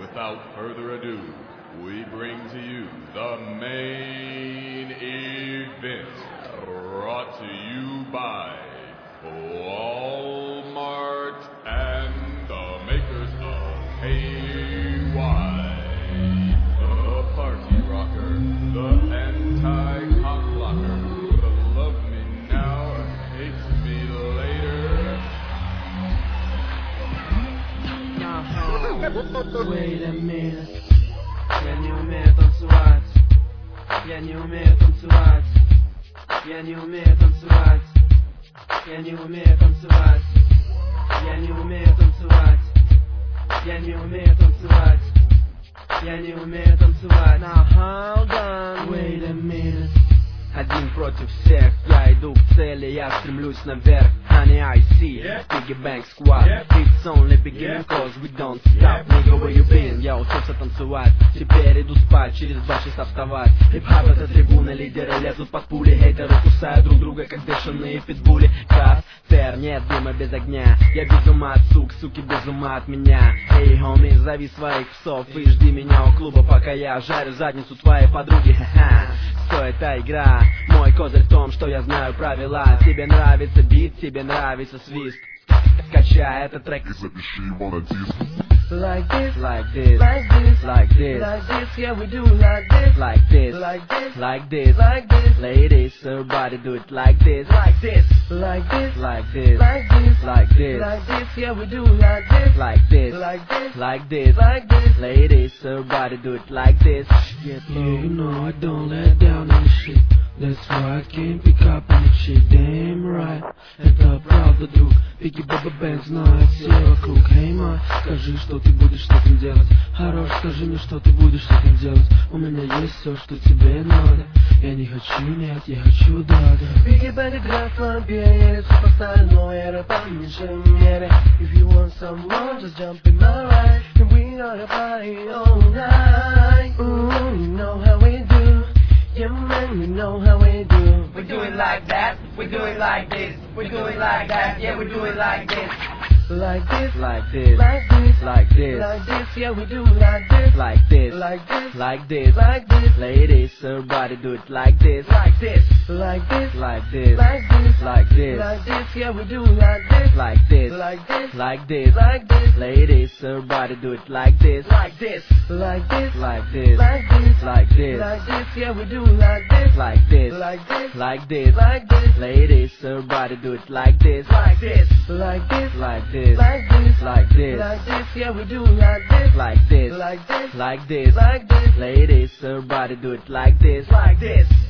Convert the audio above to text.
without further ado, we bring to you the main event, brought to you by Walmart and the makers of KY, the party rocker, the anti-cock blocker, the love me now, hate me later. Wait a minute. Я не умею танцевать. Я не умею танцевать. Я не умею танцевать. Я не умею танцевать. Я не умею танцевать. Я не умею танцевать. Я не умею танцевать. Now hold on. Wait a minute. Один против всех, я иду к цели, я стремлюсь наверх. Honey, I see, Biggie Bang Squad. It's only beginning, cause we don't stop. Nigga, where you been? Я учился танцевать. Теперь иду спать, через 2 часа вставать. Хип-хап это трибуны, лидеры лезут под пули. Хейтеры кусают друг друга, как бешеные питбули. Кастер, нет дыма без огня. Я без ума от суки без ума от меня. Эй, хоми, зови своих псов и жди меня у клуба, пока я жарю задницу твоей подруги. Ха-ха. Что это игра? Мой козырь в том, что я знаю правила. Тебе нравится бит, тебе нравится свист. Скачай этот трек и запиши его на диск. Like this, like this, like this, like this, like this, yeah we do like this, like this, like this, like this, like this. Ladies, everybody do it like this, like this, like this, like this, like this, like this, like this, yeah we do like this, like this, like this, like this, like this. Ladies, everybody do it like this. Yeah, you know I don't let down on shit. That's why I can't pick up on the shit. Damn right, это правда, друг. Бигги Баба Бэнг знает все вокруг. Hey, май, скажи, что ты будешь с этим делать. Хорош, скажи мне, что ты будешь с этим делать. У меня есть все, что тебе надо. Я не хочу, нет, я хочу, да. Бигги Бэнг играет в ламбе, все поставили, но я по меньшей мере. If you want some more, just jump in my ride. And we gonna party all night. Ooh, you know how we do. Yeah, man, you know how we do. We do it like that, we do it like this, we do it like that, yeah, we do it like this. Like this, like this, like this, like this, like this, yeah, we do like this, like this, like this, like this, like this. Ladies, everybody do it like this, like this, like this, like this, like this, like this, like this, yeah, we do like this, like this, like this, like this, like this. Ladies, everybody do it like this, like this, like this, like this, like this, like this, like this, yeah, we do like this, like this, like this, like this, like this. Ladies, everybody do it like this, like this, like this, like this, like this, like this, like this, yeah, we do like this, like this, like this, like this, like this. Ladies, everybody do it like this, like this.